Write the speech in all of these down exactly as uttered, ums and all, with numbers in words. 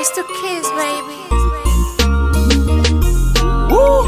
It's the kids, baby. Woo!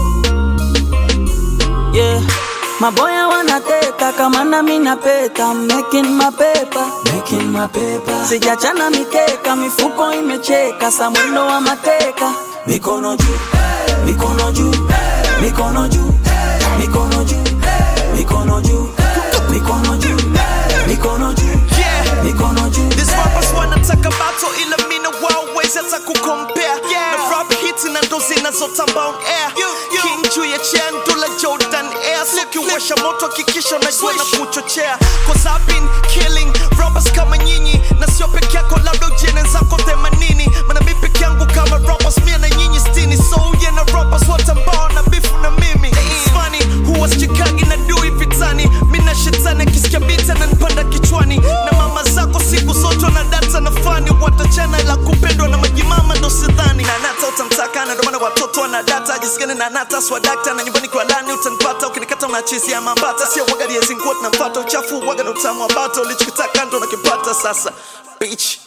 Yeah, maboya wanateta kama na mina peta. I'm making my paper, making my paper. Sijachana mikeka, mifuko imecheka, samwendo wa mateka. Mikono juu, mikono juu, mikono juu, mikono juu, mikono juu, mikono juu, mikono juu, mikono juu. These rappers wanna talk about so ila mina wow ways hata kukompare. Na rap hits na ndo zinazotamba on air. King juu ya chair ndula Jordan Air. Sikiwasha moto hakikisha unajua na kuchochea. Cause I've been killing rappers kama nyinyi. Na sio peke yako labda ujene zako themanini. Mana mi peke yangu kama rappers mia na nyinyi stini. So yeah na rappers watambao na bifu na mimi. It's funny huwa sichikagi na dui vitani. Mina shetani akisikia bita na nipanda kichwani. Na mama zako siku zote na data na fani. Watachana ila kupendwa na majimama ndo sidhani. Na nata utamtaka na ndomana watoto wana data. Jisikani na nata swadakta na nyumbani kwa lani utanipata. Ukinikata unachizi ya mambata. Sio waga liezi nguot na mpata. Uchafu waga na utamu wa bata. Ulichukitaka ndo nakipata sasa. Bitch,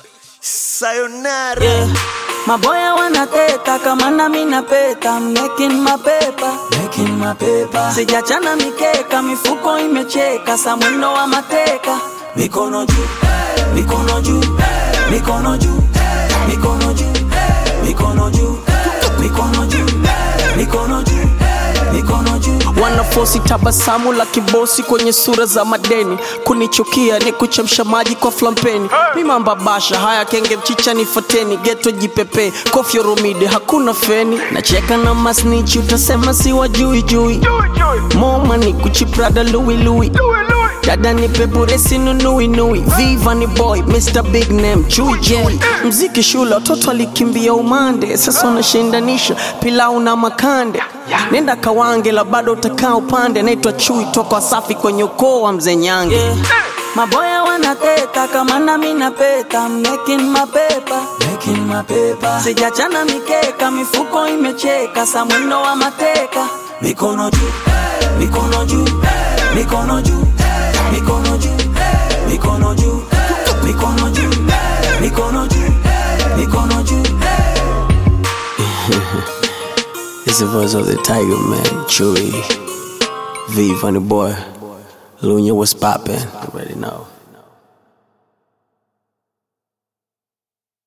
sayonara. Yeah, maboya wanateta kama na mina peta. I'm making my paper, making my paper. Sijachana mikeka, mifuko imecheka, samwendo wa mateka. Mikono juu, mikono juu, mikono juu, mikono juu, mikono juu, mikono juu, mikono juu, mikono juu. Wanafosi tabasamu la kibosi kwenye sura za madeni. Kunichukia ni kuchemsha maji kwa flampeni. Mimamba basha haya kenge mchicha ni fateni. Geto jipepe kofio romide hakuna feni. Nacheka na masnichi utasema si wajui jui. Moma ni kuchiprada lui lui. Dada ni peburesi nunui nui. Viva ni boy, Mister Big Name, Chui J. Mziki shule, watoto alikimbia umande. Sasa unashindanisha pilau na makande. Nenda kawange la bado utakaa upande. Naitwa Chui toka Wasafi kwenye ukoo wa Mzee Nyange. Yeah, maboya wanateta kama na mina peta. I'm making my paper, making my paper. Sijachana mikeka, mifuko imecheka, samwendo wa mateka. Mikono juu, mikono juu, mikono juu, mikono juu, mikono juu, mikono juu, mikono juu, mikono juu. It's the voice of the Tiger Man, Chewy, V, Funny Boy, Lunya, what's poppin'? You already know.